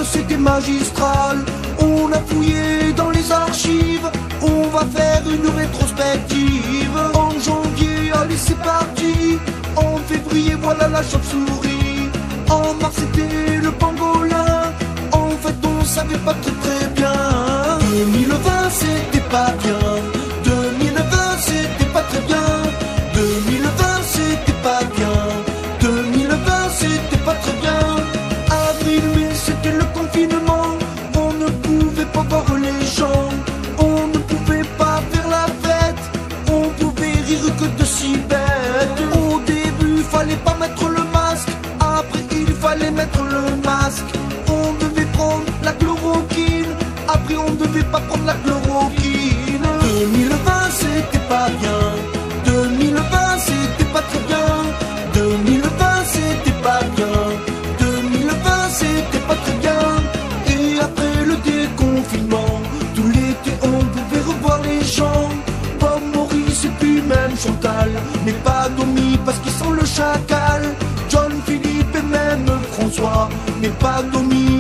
c'était magistral. On a fouillé dans les archives, on va faire une rétrospective. En janvier, allez c'est parti. En février, voilà la chauve-souris. En mars, c'était le pangolin. En fait, on savait pas très bien. 2020, c'était pas bien. 2020, c'était pas très bien. 2020, c'était pas bien. 2020, c'était pas très bien. Avril, mai, c'était le confinement. On ne pouvait pas voir les gens. On ne pouvait pas faire la fête. On pouvait rire que de si bêtes. Au début, fallait pas mettre le masque. Après, il fallait mettre le masque. On devait prendre la chloroquine. Après, on devait pas prendre la chloroquine. 2020, c'était pas bien. 2020, c'était pas très bien. 2020, c'était pas bien. 2020, c'était pas très bien. Et après le déconfinement, tout l'été on pouvait revoir les gens. Bob Maurice et puis même Chantal, mais pas Domi parce qu'ils sont le chacal. John, Philippe et même François, mais pas Domi